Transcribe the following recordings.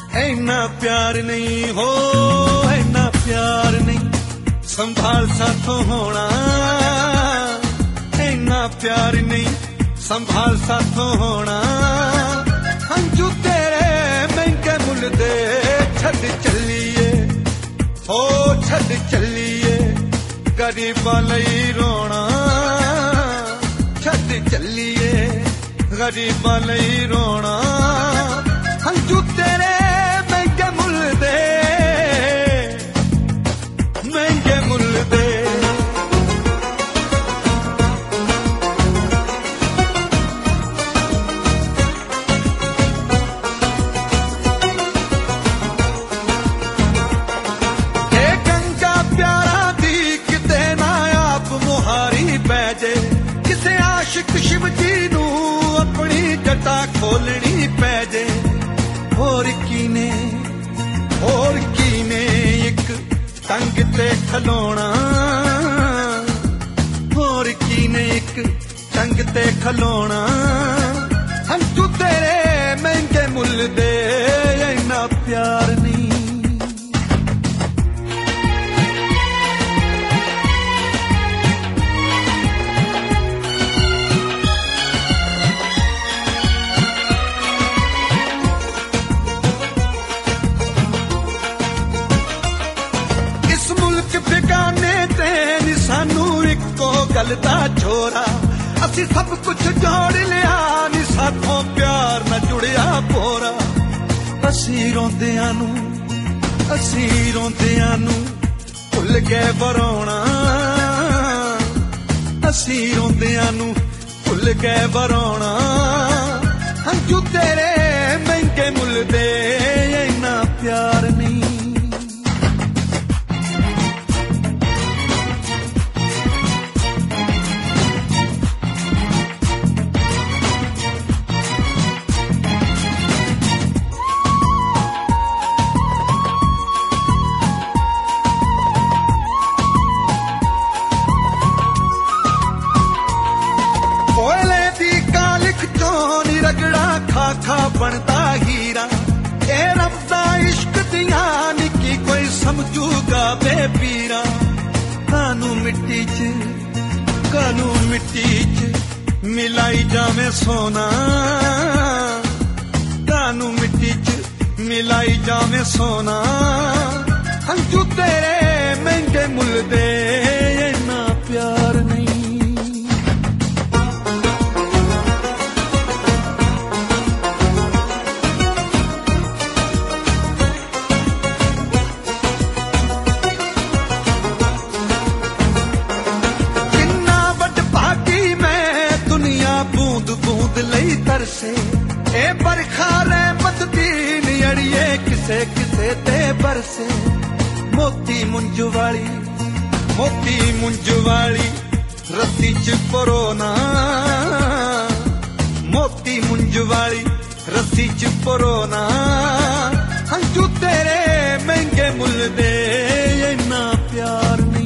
ऐना प्यार नहीं हो, ऐना प्यार नहीं संभाल साथों होना, ऐना प्यार नहीं संभाल साथों होना। हंजू तेरे महंगे मुल दे छड़ चलिए, ओ छड़ चलिए गरीबां लई रोना, छड़ चलिए गरीबां लई रोना। हंजू तेरे महंगे मुल दे, महंगे मुल दे। ए गंगा प्यारा दी किते ना आप मुहारी पै जे, किसे आशिक शिव जी नू अपनी जटा खोलनी पै जे। और कीने एक टंग ते खलोना, और कीने एक टंग ते खलोना। हंजू तेरे महंगे मुल दे ऐना प्यार नहीं। बेगाने ते नी सानू इको गल दा छोरा, असी सब कुछ जोड़ लिया नी साथों प्यार न जुड़िया पोरा। असी रोंदियां नू भुल गए बरोना, असी रोंदियां नू भुल गए बरोना। हंजू तेरे महंगे मुल दे ऐना प्यार नहीं। खा बनता हीरा, ए रब्दा इश्क दिया निकी कोई समझूगा बेपीरा। कानू मिट्टी च मिलाई जावे सोना, कानू मिट्टी च मिलाई जावे सोना। हंजू तेरे महंगे मुल दे ऐना प्यार नहीं। तरसे ए बरखा रहमत दी नियड़िए किसे किसे ते बरसे। मोती मुंज वाली रस्सी च परोना, मोती मुंज वाली रस्सी च परोना। हंजू तेरे महंगे मुल दे ऐना प्यार नहीं।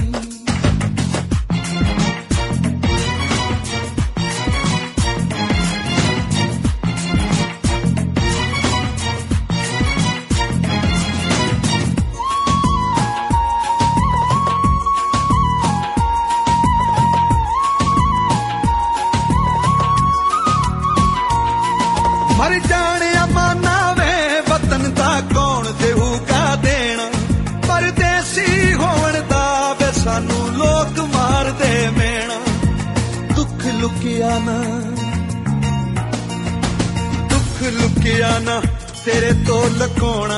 मर जाने अमाना वे वतन दा कौन देहूगा देना, परदेसी होवन दा वे सानू लोग मार दे मेना। दुख लुकिया ना तेरे तो लकोना,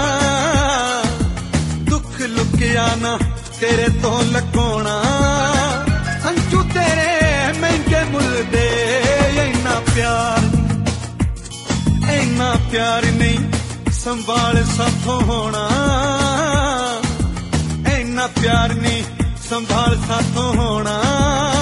दुख लुकिया ना तेरे तो लकोना। हंजू तेरे महंगे मुल दे ऐना प्यार, ऐना प्यार नहीं संभाल साथों होना, ऐना प्यार नहीं संभाल साथों होना।